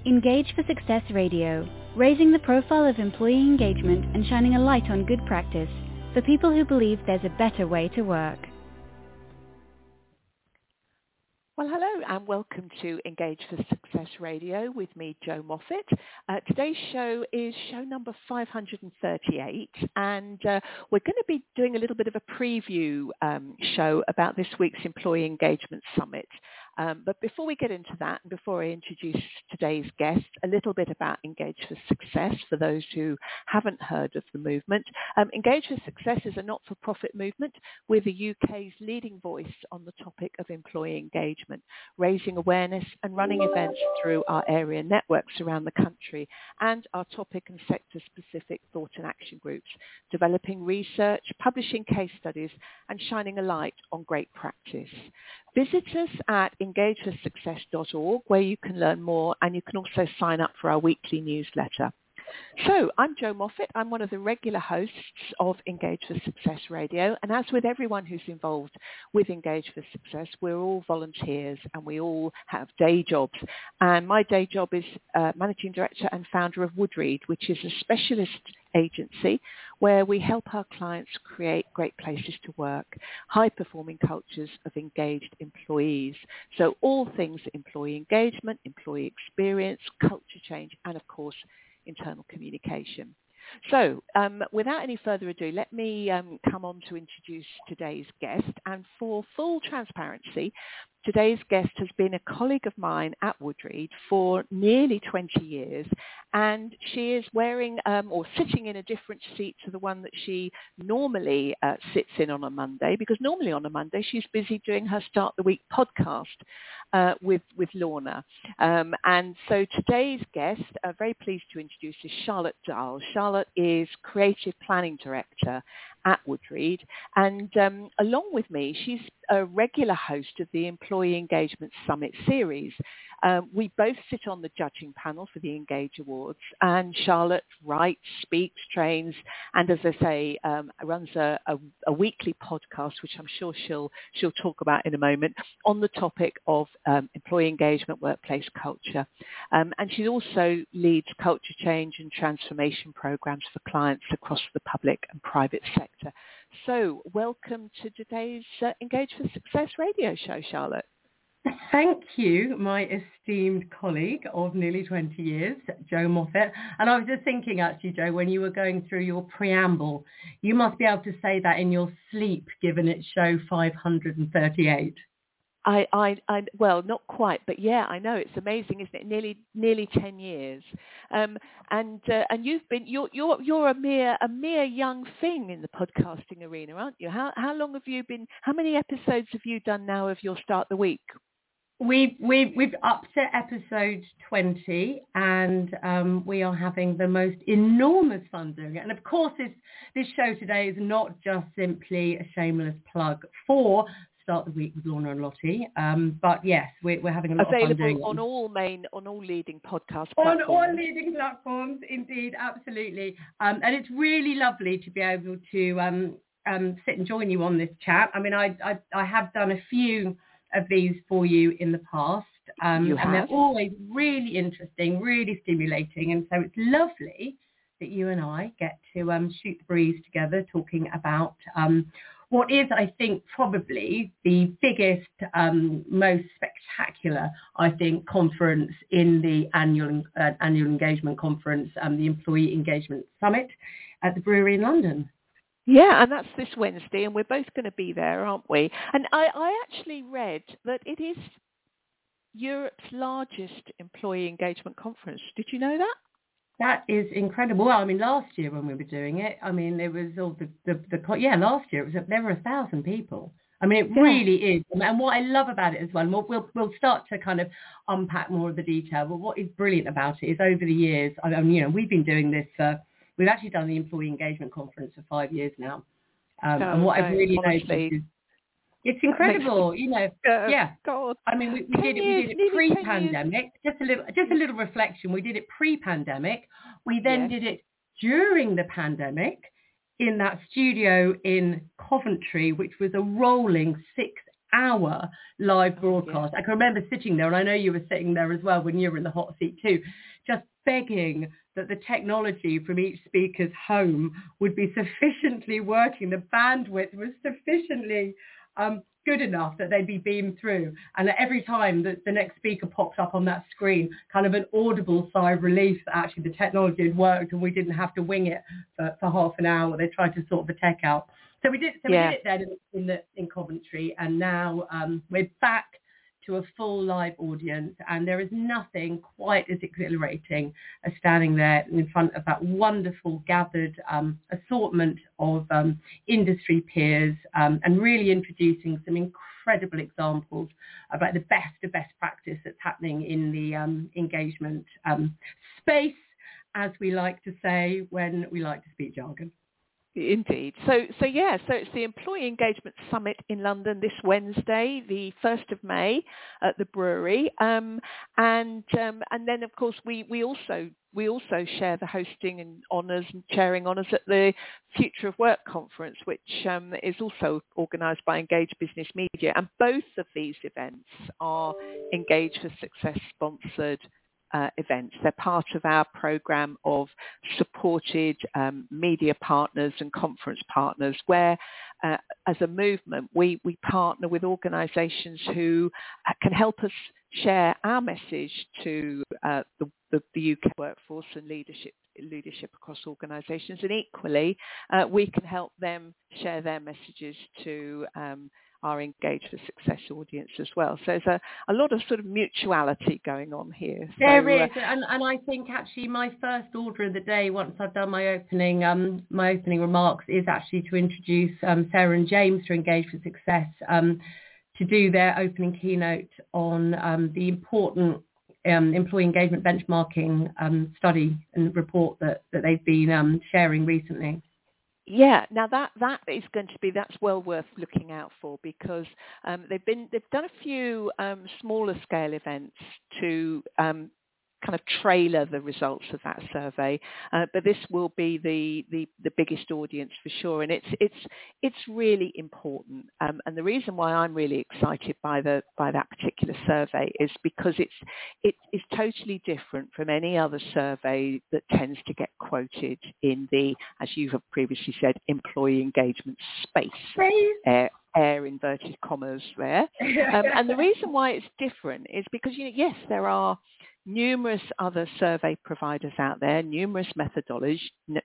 Engage for Success Radio, raising the profile of employee engagement and shining a light on good practice for people who believe there's a better way to work. Well, hello and welcome to Engage for Success Radio with me, Jo Moffat. Today's show is show number 538 and we're going to be doing a little bit of a preview show about this week's Employee Engagement Summit. But before we get into that and before I introduce today's guest, a little bit about Engage for Success for those who haven't heard of the movement. Engage for Success is a not-for-profit movement. We're the UK's leading voice on the topic of employee engagement, raising awareness and running events through our area networks around the country and our topic and sector-specific thought and action groups, developing research, publishing case studies and shining a light on great practice. Visit us at engageforsuccess.org where you can learn more and you can also sign up for our weekly newsletter. So I'm Jo Moffat. I'm one of the regular hosts of Engage for Success Radio. And as with everyone who's involved with Engage for Success, we're all volunteers and we all have day jobs. And my day job is Managing Director and founder of Woodreed, which is a specialist agency where we help our clients create great places to work, high-performing cultures of engaged employees. So all things employee engagement, employee experience, culture change, and of course, internal communication. So without any further ado, let me come on to introduce today's guest. And for full transparency, today's guest has been a colleague of mine at Woodreed for nearly 20 years, and she is wearing or sitting in a different seat to the one that she normally sits in on a Monday, because normally on a Monday she's busy doing her Start the Week podcast with Lorna. And so today's guest, very pleased to introduce, is Charlotte Dahl. Charlotte is Creative Planning Director at Woodreed, and along with me, she's a regular host of the Employee Engagement Summit series. We both sit on the judging panel for the Engage Awards, and Charlotte writes, speaks, trains, and as I say, runs a weekly podcast, which I'm sure she'll talk about in a moment, on the topic of employee engagement, workplace culture. And she also leads culture change and transformation programs for clients across the public and private sector. So welcome to today's Engage for Success radio show, Charlotte. Thank you, my esteemed colleague of nearly 20 years, Jo Moffat. And I was just thinking, actually, Jo, when you were going through your preamble, you must be able to say that in your sleep, given it's show 538. Well, not quite, but yeah, I know, it's amazing, isn't it? Nearly 10 years, and you're a mere young thing in the podcasting arena, aren't you? How long have you been? How many episodes have you done now of your Start the Week? We've up to episode 20, and we are having the most enormous fun doing it. And of course, this show today is not just simply a shameless plug for Start the Week with Lorna and Lottie. But yes, we're having a lot of fun doing it. On all leading podcast platforms. On all leading platforms, indeed, absolutely. And it's really lovely to be able to sit and join you on this chat. I mean, I have done a few of these for you in the past. And they're always really interesting, really stimulating. And so it's lovely that you and I get to shoot the breeze together talking about what is, I think, probably the biggest, most spectacular, I think, conference in the annual engagement conference, the Employee Engagement Summit at the Brewery in London. Yeah, and that's this Wednesday, and we're both going to be there, aren't we? And I actually read that it is Europe's largest employee engagement conference. Did you know that? That is incredible. Well, I mean, last year when we were doing it, I mean, it was all last year there were 1,000 people. I mean, it really is. And what I love about it as well, and we'll start to kind of unpack more of the detail, but what is brilliant about it is over the years, we've been doing this we've actually done the Employee Engagement Conference for 5 years now. And what I've really noticed is it's incredible, God. I mean, we did it pre-pandemic. Just a little reflection. We did it pre-pandemic. We then did it during the pandemic in that studio in Coventry, which was a rolling 6 half-hour live broadcast. I can remember sitting there, and I know you were sitting there as well when you were in the hot seat too, just begging that the technology from each speaker's home would be sufficiently working. The bandwidth was sufficiently good enough that they'd be beamed through. And that every time that the next speaker pops up on that screen, kind of an audible sigh of relief that actually the technology had worked and we didn't have to wing it for half an hour. They tried to sort the tech out. So we did it then in Coventry, and now we're back to a full live audience, and there is nothing quite as exhilarating as standing there in front of that wonderful gathered assortment of industry peers and really introducing some incredible examples of like the best of best practice that's happening in the engagement space, as we like to say when we like to speak jargon. Indeed. So it's the Employee Engagement Summit in London this Wednesday, the 1st of May at the Brewery. And then, of course, we also share the hosting and honours and chairing honours at the Future of Work conference, which is also organised by Engage Business Media. And both of these events are Engage for Success sponsored events. They're part of our program of supported media partners and conference partners, where as a movement we partner with organisations who can help us share our message to the UK workforce and leadership across organisations, and equally we can help them share their messages to our Engage for Success audience as well. So there's a lot of sort of mutuality going on here. There is, and I think actually my first order of the day, once I've done my opening remarks, is actually to introduce Sarah and James to Engage for Success to do their opening keynote on the important employee engagement benchmarking study and report that they've been sharing recently. Yeah, now that is going to be, that's well worth looking out for, because they've done a few smaller scale events to kind of trailer the results of that survey, but this will be the biggest audience for sure, and it's really important. And the reason why I'm really excited by that particular survey is because it's totally different from any other survey that tends to get quoted in the, as you have previously said, employee engagement space. Air inverted commas there. And the reason why it's different is because, yes, there are numerous other survey providers out there, numerous methodologies,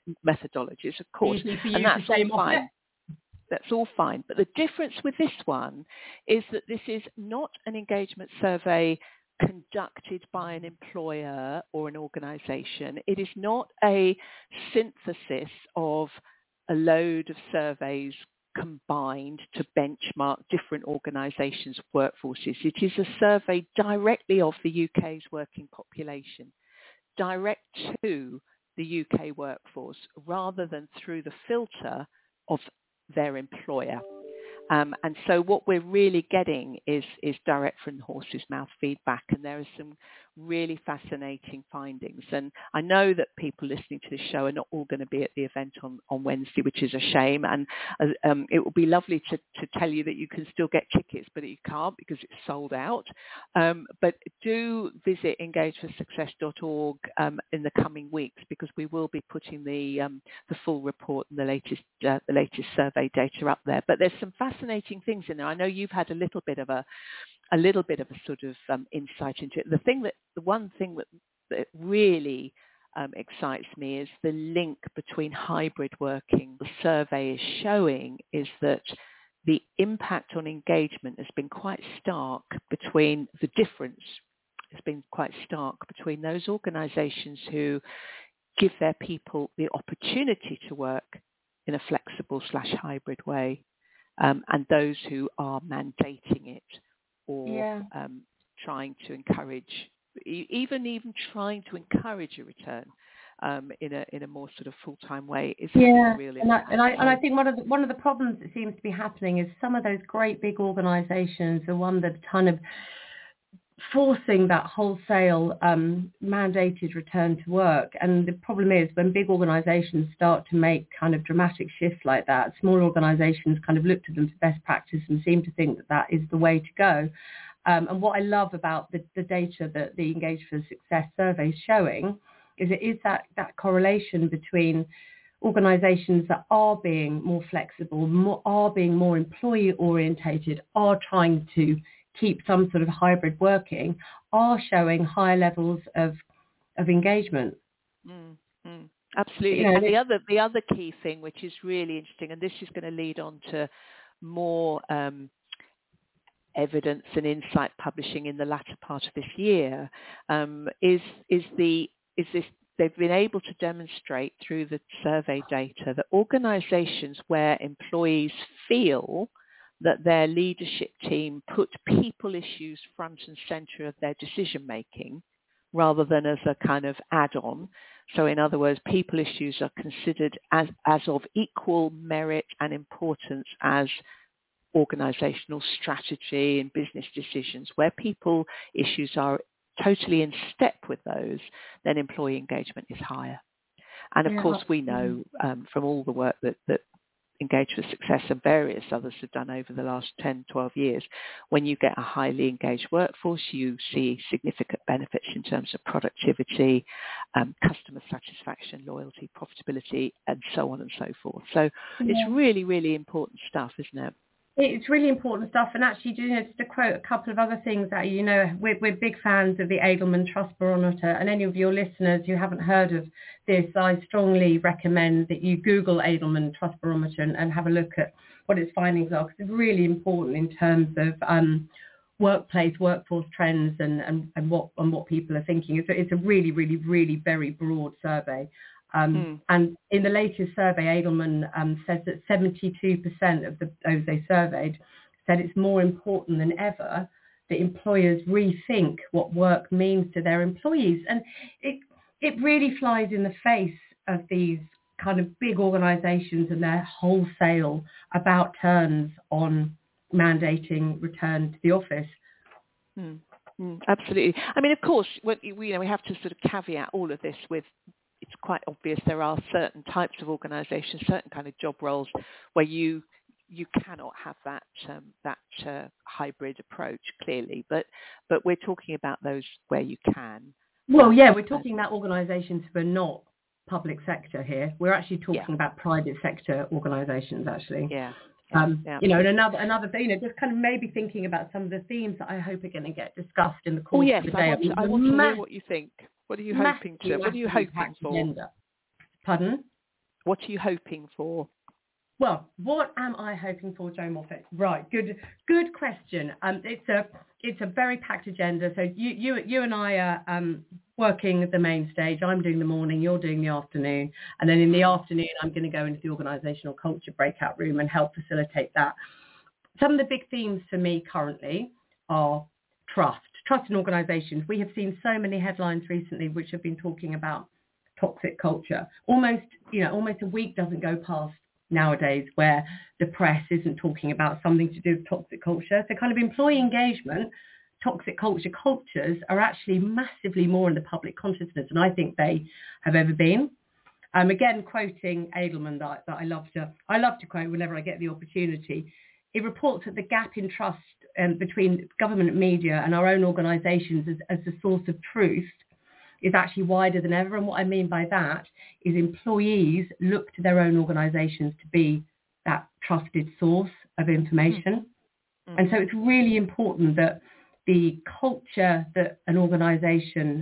of course, and that's all fine. That's all fine. But the difference with this one is that this is not an engagement survey conducted by an employer or an organisation. It is not a synthesis of a load of surveys combined to benchmark different organisations' workforces. It is a survey directly of the UK's working population, direct to the UK workforce, rather than through the filter of their employer. And so what we're really getting is direct from the horse's mouth feedback, and there are some really fascinating findings. And I know that people listening to the show are not all going to be at the event on Wednesday, which is a shame. And it would be lovely to tell you that you can still get tickets, but you can't because it's sold out. But do visit engageforsuccess.org in the coming weeks, because we will be putting the full report and the latest survey data up there. But there's some fascinating things in there. I know you've had a little bit of a sort of insight into it. The one thing that really excites me is the link between hybrid working. The survey is showing is that the impact on engagement has been quite stark between the difference. It's been quite stark between those organisations who give their people the opportunity to work in a flexible / hybrid way, and those who are mandating it or trying to encourage, even trying to encourage a return in a more sort of full-time way is really. And I think one of the problems that seems to be happening is some of those great big organisations are one that kind of forcing that wholesale mandated return to work. And the problem is when big organisations start to make kind of dramatic shifts like that, small organisations kind of look to them for best practice and seem to think that that is the way to go. And what I love about the data that the Engage for Success survey is showing is it is that correlation between organisations that are being more flexible, are being more employee orientated, are trying to keep some sort of hybrid working, are showing higher levels of engagement. Absolutely. And the other key thing, which is really interesting, and this is going to lead on to more evidence and insight publishing in the latter part of this year, is this. They've been able to demonstrate through the survey data that organisations where employees feel that their leadership team put people issues front and centre of their decision making rather than as a kind of add-on. So in other words, people issues are considered as of equal merit and importance as organisational strategy and business decisions. Where people issues are totally in step with those, then employee engagement is higher. And of course, we know from all the work that Engage for Success and various others have done over the last 10, 12 years, when you get a highly engaged workforce, you see significant benefits in terms of productivity, customer satisfaction, loyalty, profitability, and so on and so forth. So it's really, really important stuff, isn't it? It's really important stuff. And actually, just to quote a couple of other things that, we're big fans of the Edelman Trust Barometer. And any of your listeners who haven't heard of this, I strongly recommend that you Google Edelman Trust Barometer and have a look at what its findings are, because it's really important in terms of workforce trends and what people are thinking. It's a really, really, really very broad survey. And in the latest survey, Edelman says that 72% of those they surveyed said it's more important than ever that employers rethink what work means to their employees. And it really flies in the face of these kind of big organisations and their wholesale about turns on mandating return to the office. Absolutely. I mean, of course, we have to sort of caveat all of this with, it's quite obvious there are certain types of organisations, certain kind of job roles where you cannot have that hybrid approach, clearly. But we're talking about those where you can. Well, yeah, we're talking about organisations who are not public sector here. We're actually talking about private sector organisations, actually. Yeah. And another thing, just kind of maybe thinking about some of the themes that I hope are going to get discussed in the course of the day. I want to hear what you think. What are you hoping to? What are you hoping for? Agenda. Pardon? What are you hoping for? Well, what am I hoping for, Jo Moffat? Right, good question. It's a very packed agenda. So you and I are working the main stage. I'm doing the morning, you're doing the afternoon, and then in the afternoon I'm going to go into the organisational culture breakout room and help facilitate that. Some of the big themes for me currently are trust in organisations. We have seen so many headlines recently which have been talking about toxic culture. Almost a week doesn't go past nowadays where the press isn't talking about something to do with toxic culture. So kind of employee engagement, toxic cultures are actually massively more in the public consciousness than I think they have ever been. Again, quoting Edelman that I love to quote whenever I get the opportunity. It reports that the gap in trust between government media and our own organisations as the source of truth is actually wider than ever. And what I mean by that is employees look to their own organisations to be that trusted source of information. Mm-hmm. And so it's really important that the culture that an organisation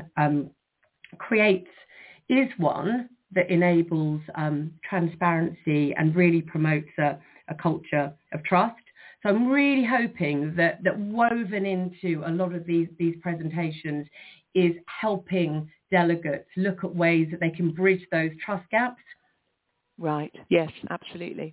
creates is one that enables transparency and really promotes a culture of trust. So I'm really hoping that woven into a lot of these presentations is helping delegates look at ways that they can bridge those trust gaps. Right. Yes, absolutely.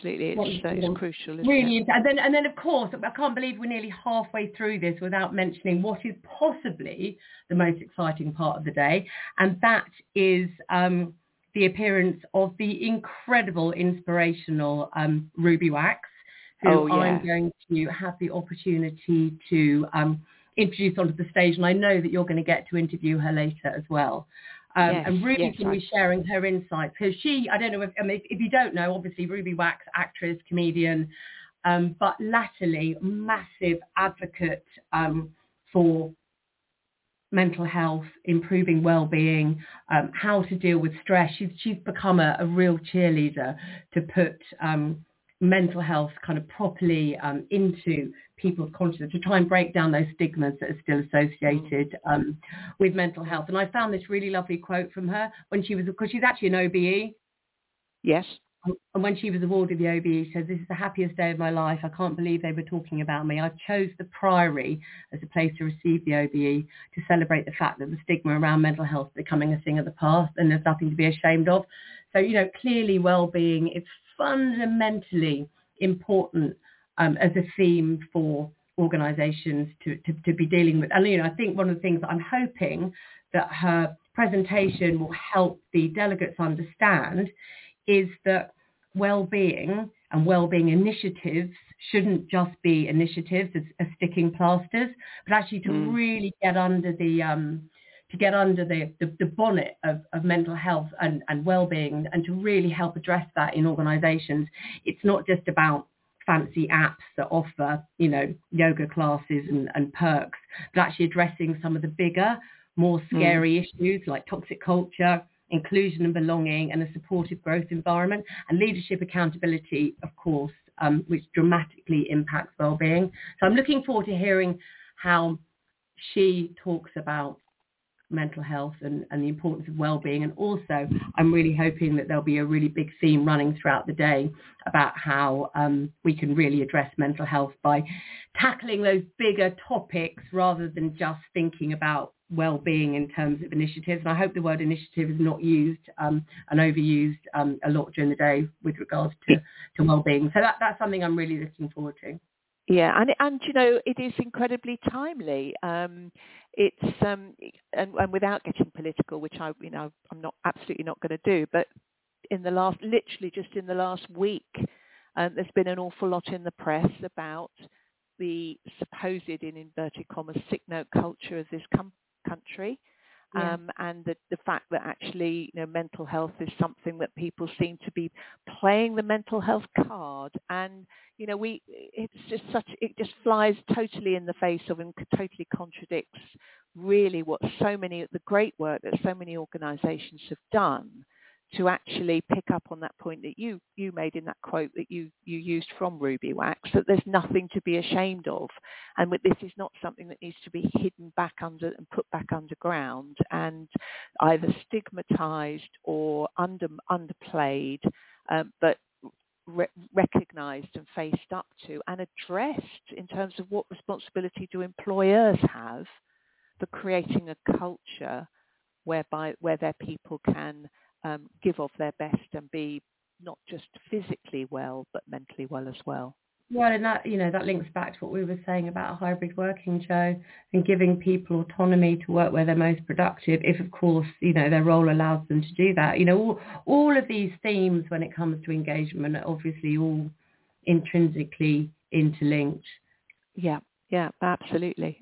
It's crucial, isn't really it? And then of course, I can't believe we're nearly halfway through this without mentioning what is possibly the most exciting part of the day, and that is the appearance of the incredible, inspirational Ruby Wax, who I'm going to have the opportunity to introduced onto the stage, and I know that you're going to get to interview her later as well. And Ruby's going to be sharing her insights. Because I don't know if you don't know, obviously Ruby Wax, actress, comedian, but latterly massive advocate for mental health, improving well-being, how to deal with stress. She's become a real cheerleader to put mental health kind of properly into people's consciousness, to try and break down those stigmas that are still associated with mental health. And I found this really lovely quote from her because she's actually an OBE. Yes. And when she was awarded the OBE, she said, "This is the happiest day of my life. I can't believe they were talking about me. I chose the Priory as a place to receive the OBE to celebrate the fact that the stigma around mental health is becoming a thing of the past and there's nothing to be ashamed of." So, clearly well-being is fundamentally important as a theme for organisations to be dealing with. And, I think one of the things that I'm hoping that her presentation will help the delegates understand is that well-being and well-being initiatives shouldn't just be initiatives as sticking plasters, but actually to really get under the bonnet of mental health and well-being, and to really help address that in organisations. It's not just about fancy apps that offer, yoga classes and perks, but actually addressing some of the bigger, more scary issues like toxic culture, inclusion and belonging, and a supportive growth environment, and leadership accountability, of course, which dramatically impacts well-being. So I'm looking forward to hearing how she talks about mental health and the importance of well-being. And also, I'm really hoping that there'll be a really big theme running throughout the day about how we can really address mental health by tackling those bigger topics rather than just thinking about well-being in terms of initiatives. And I hope the word initiative is not used and overused a lot during the day with regards to well-being. So that's something I'm really looking forward to. Yeah, and it is incredibly timely. It's and without getting political, which I'm absolutely not going to do, but literally just in the last week, there's been an awful lot in the press about the supposed, in inverted commas, sick note culture of this country. And the fact that actually, mental health is something that people seem to be playing the mental health card, and it just flies totally in the face of and totally contradicts really what the great work that so many organisations have done to actually pick up on that point that you made in that quote that you used from Ruby Wax, that there's nothing to be ashamed of, and this is not something that needs to be hidden back under and put back underground and either stigmatized or underplayed, but recognised and faced up to and addressed in terms of what responsibility do employers have for creating a culture where their people can give of their best and be not just physically well, but mentally well as well. Well, and that links back to what we were saying about hybrid working, Jo, and giving people autonomy to work where they're most productive, if, of course, their role allows them to do that. All of these themes when it comes to engagement are obviously all intrinsically interlinked. Yeah, absolutely.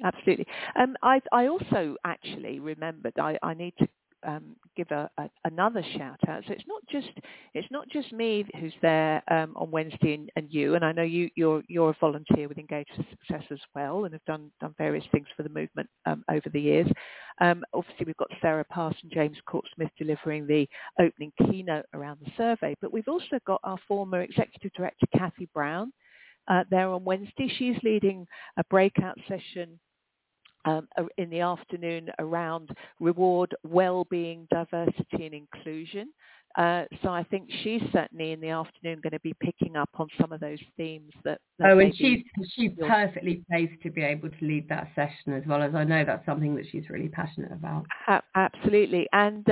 I also actually remembered I need to give another shout out. So it's not just me who's there on Wednesday and you, and I know you're a volunteer with Engage for Success as well, and have done various things for the movement over the years. Obviously we've got Sarah Pass and James Court-Smith delivering the opening keynote around the survey, but we've also got our former Executive Director Kathy Brown there on Wednesday. She's leading a breakout session in the afternoon around reward, well-being, diversity and inclusion. So I think she's certainly in the afternoon going to be picking up on some of those themes that and she's perfectly placed to be able to lead that session as well, as I know that's something that she's really passionate about. Absolutely, and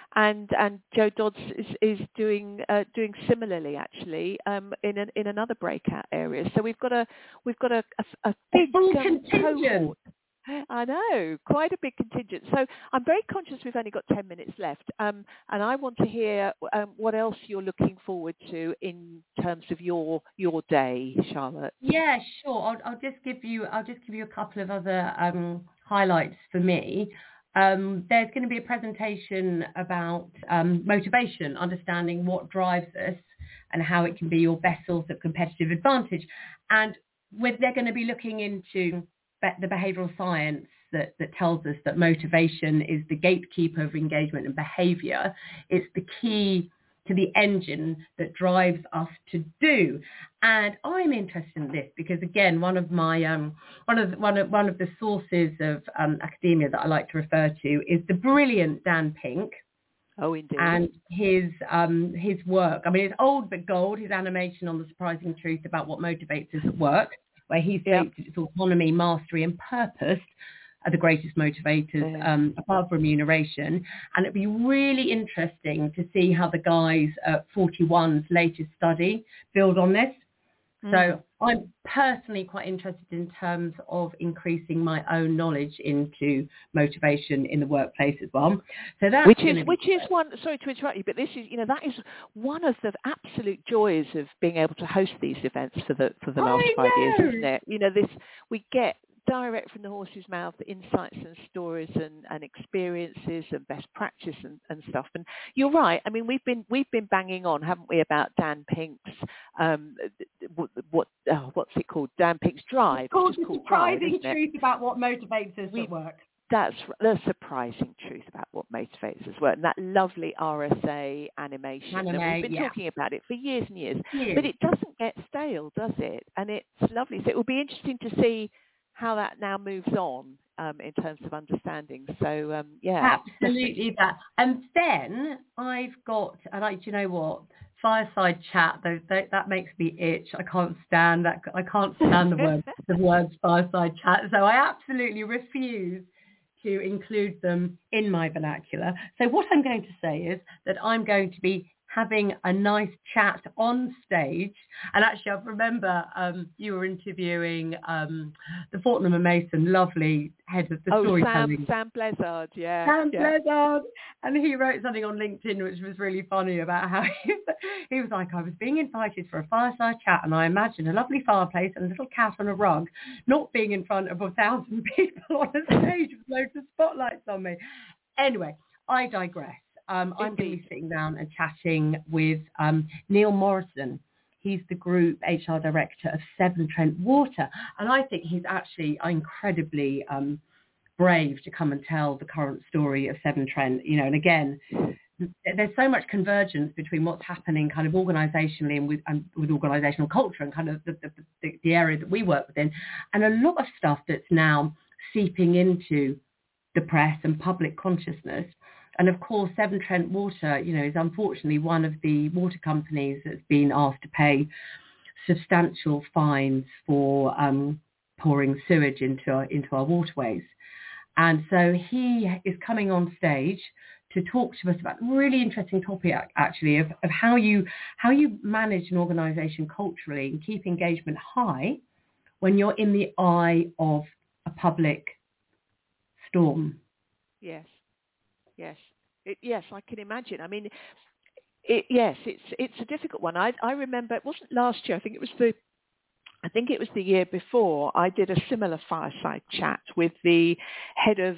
Jo Dodds is doing similarly actually in another breakout area. So we've got a big contingent. I know, quite a big contingent. So I'm very conscious we've only got 10 minutes left, and I want to hear what else you're looking forward to in terms of your day, Charlotte. Yeah, sure. I'll just give you a couple of other highlights for me. There's going to be a presentation about motivation, understanding what drives us and how it can be your best source of competitive advantage. And they're going to be looking into the behavioural science that tells us that motivation is the gatekeeper of engagement and behaviour. It's the key to the engine that drives us to do. And I'm interested in this because, again, one of my one of the sources of academia that I like to refer to is the brilliant Dan Pink. Oh, indeed. And his work. I mean, it's old but gold. His animation on the surprising truth about what motivates us at work, where he states it's autonomy, mastery, and purpose are the greatest motivators above remuneration. And it'd be really interesting to see how the guys at 41's latest study build on this. So I'm personally quite interested in terms of increasing my own knowledge into motivation in the workplace as well. So that's which is one. Sorry to interrupt you, but this is that is one of the absolute joys of being able to host these events for the last 5 years, isn't it? This we get direct from the horse's mouth insights and stories and experiences and best practice and stuff. And you're right. I mean, we've been banging on, haven't we, about Dan Pink's what's it called? Dan Pink's Drive. It's called The Surprising Truth About What Motivates Us at Work. That's the surprising truth about what motivates us at work, and that lovely RSA animation. And we've been talking about it for years and years, but it doesn't get stale, does it? And it's lovely. So it will be interesting to see how that now moves on in terms of understanding. So, Absolutely that. And then I've got, do you know what? Fireside chat, that makes me itch. I can't stand that. I can't stand the words fireside chat. So I absolutely refuse to include them in my vernacular. So what I'm going to say is that I'm going to be having a nice chat on stage. And actually, I remember you were interviewing the Fortnum & Mason lovely head of the storytelling. Sam Blizzard, Blizzard. And he wrote something on LinkedIn which was really funny about how he was like, I was being invited for a fireside chat and I imagined a lovely fireplace and a little cat on a rug, not being in front of 1,000 people on a stage with loads of spotlights on me. Anyway, I digress. I'm going to be sitting down and chatting with Neil Morrison. He's the group HR director of Severn Trent Water. And I think he's actually incredibly brave to come and tell the current story of Severn Trent. And again, there's so much convergence between what's happening kind of organisationally and with organisational culture and kind of the area that we work within. And a lot of stuff that's now seeping into the press and public consciousness. And of course, Severn Trent Water, is unfortunately one of the water companies that's been asked to pay substantial fines for pouring sewage into our waterways. And so he is coming on stage to talk to us about a really interesting topic, actually, of how you manage an organisation culturally and keep engagement high when you're in the eye of a public storm. Yes. Yes, I can imagine. I mean, it's a difficult one. I remember it wasn't last year. I think it was the year before. I did a similar fireside chat with the head of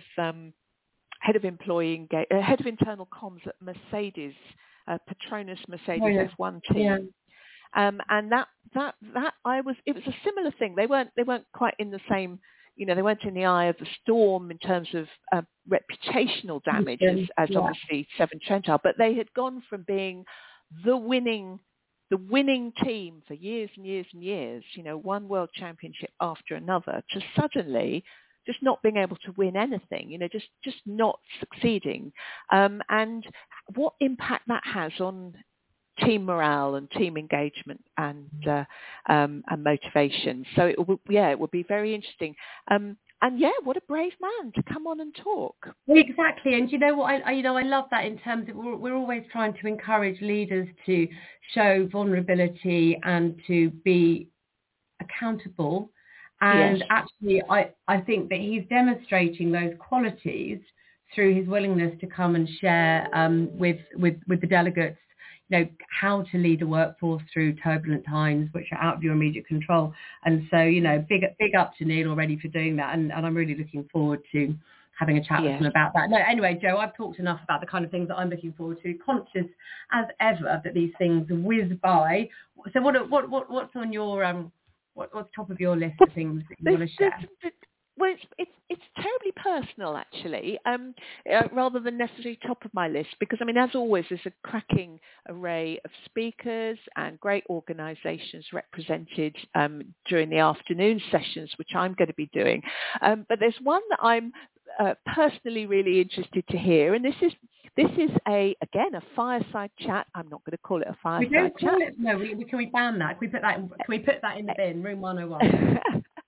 internal comms at Mercedes, Petronas Mercedes F1 team. Yeah. And that it was a similar thing. They weren't quite in the same. They weren't in the eye of the storm in terms of reputational damage as obviously Severn Trent are, but they had gone from being the winning team for years and years and years, one world championship after another, to suddenly just not being able to win anything, just not succeeding, and what impact that has on team morale and team engagement and motivation. So it would be very interesting. What a brave man to come on and talk. Exactly. And you know what? I love that in terms of we're always trying to encourage leaders to show vulnerability and to be accountable And Yes. actually, I think that he's demonstrating those qualities through his willingness to come and share with the delegates, how to lead a workforce through turbulent times, which are out of your immediate control. And so, big up to Neil already for doing that. And I'm really looking forward to having a chat with Yes. him about that. No, anyway, Joe, I've talked enough about the kind of things that I'm looking forward to, conscious as ever that these things whiz by. So what's on your what's top of your list of things that you want to share? Well, it's terribly personal, actually, rather than necessarily top of my list, because, as always, there's a cracking array of speakers and great organisations represented during the afternoon sessions, which I'm going to be doing. But there's one that I'm personally really interested to hear, and this is a fireside chat. I'm not going to call it a fireside chat. We don't call it. No, can we ban that? Can we put that in the bin? Room 101.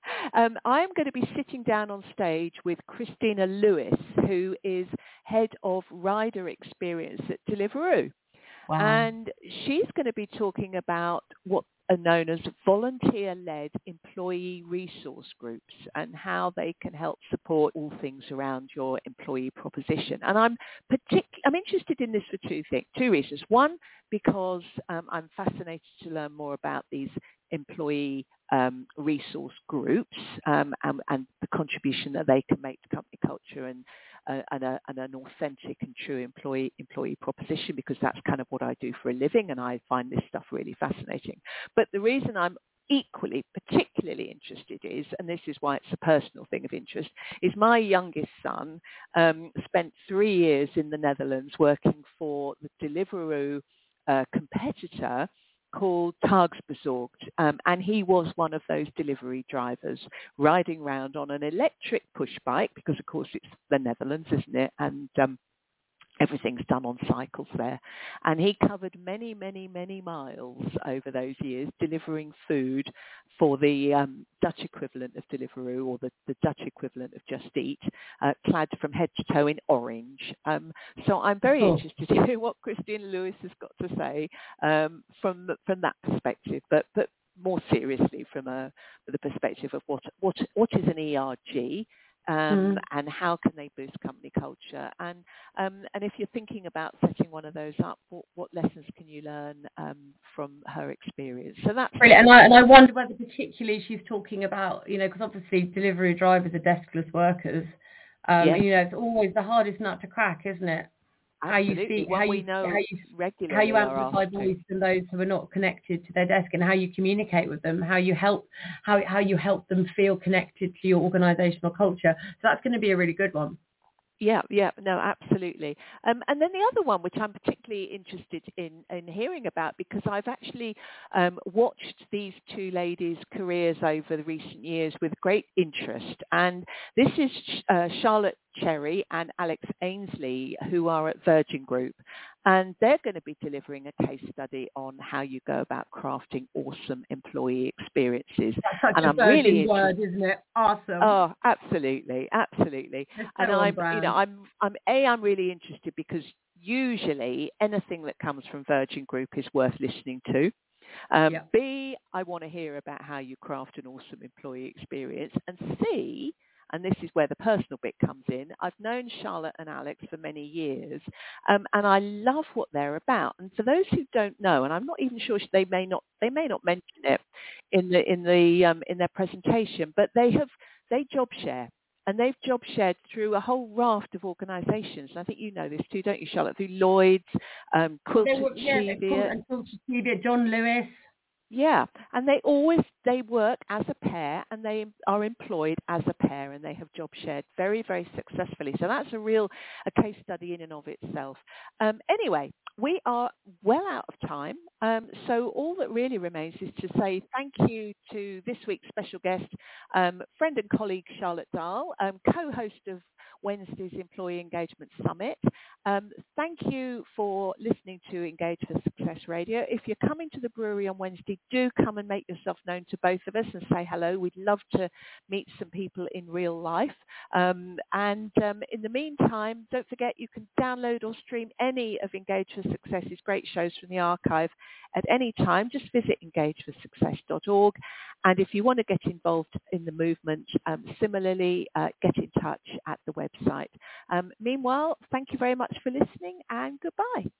I am going to be sitting down on stage with Christina Lewis, who is head of rider experience at Deliveroo. Wow. And she's going to be talking about what are known as volunteer-led employee resource groups and how they can help support all things around your employee proposition. And I'm interested in this for two reasons. One, because I'm fascinated to learn more about these employee resource groups and the contribution that they can make to company culture and an authentic and true employee proposition, because that's kind of what I do for a living, and I find this stuff really fascinating. But the reason I'm particularly interested is, and this is why it's a personal thing of interest, is my youngest son spent 3 years in the Netherlands working for the Deliveroo competitor called Tagsbezorgd, and he was one of those delivery drivers riding around on an electric push bike, because of course it's the Netherlands, isn't it? And everything's done on cycles there. And he covered many, many, many miles over those years delivering food for the Dutch equivalent of Deliveroo, or the Dutch equivalent of Just Eat, clad from head to toe in orange. So I'm very interested to hear what Christina Lewis has got to say from that perspective, but more seriously from the perspective of what is an ERG, and how can they boost company culture? And if you're thinking about setting one of those up, what lessons can you learn from her experience? So that's brilliant. And I wonder whether particularly she's talking about, because obviously delivery drivers are deskless workers. Yes. It's always the hardest nut to crack, isn't it? Absolutely. How you amplify voice from those who are not connected to their desk, and how you communicate with them, how you help them feel connected to your organisational culture. So that's going to be a really good one. Yeah, no, absolutely. And then the other one, which I'm particularly interested in hearing about, because I've actually watched these two ladies' careers over the recent years with great interest. And this is Charlotte Cherry and Alex Ainsley, who are at Virgin Group. And they're going to be delivering a case study on how you go about crafting awesome employee experiences. That's such and a I'm really word, isn't it? Awesome. Oh, absolutely. And I'm really interested, because usually anything that comes from Virgin Group is worth listening to. B, I want to hear about how you craft an awesome employee experience. And C, and this is where the personal bit comes in, I've known Charlotte and Alex for many years, and I love what they're about. And for those who don't know, and I'm not even sure they may not mention it in their presentation, but they job share. And they've job shared through a whole raft of organisations. And I think you know this too, don't you, Charlotte? Through Lloyd's, Quilter Cheviot, John Lewis. Yeah, and they work as a pair, and they are employed as a pair, and they have job shared very, very successfully. So that's a case study in and of itself. Anyway, we are well out of time. So all that really remains is to say thank you to this week's special guest, friend and colleague Charlotte Dahl, co-host of Wednesday's Employee Engagement Summit. Thank you for listening to Engage for Success Radio. If you're coming to the brewery on Wednesday, do come and make yourself known to to both of us and say hello. We'd love to meet some people in real life. And in the meantime, don't forget you can download or stream any of Engage for Success's great shows from the archive at any time. Just visit engageforsuccess.org. And if you want to get involved in the movement, similarly, get in touch at the website. Meanwhile, thank you very much for listening and goodbye.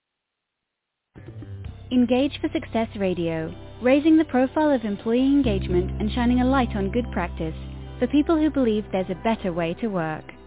Engage for Success Radio, raising the profile of employee engagement and shining a light on good practice for people who believe there's a better way to work.